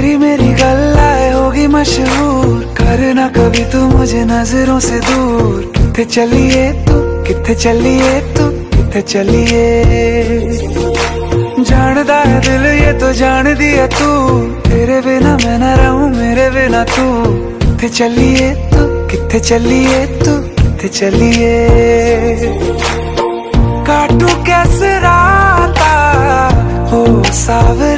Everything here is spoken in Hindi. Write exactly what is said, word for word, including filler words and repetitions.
तेरी मेरी गल्लाए होगी मशहूर, करना कभी तू मुझे नजरों से दूर। किथे चलिए तू, किथे चलिए तू, किथे चलिए। जानदा है दिल ये तो जान दिया तू, तेरे बिना मैं ना रहूं मेरे बिना तू। किथे चलिए तू, किथे चलिए तू, किथे चलिए। काटू कैसे राता हो सावे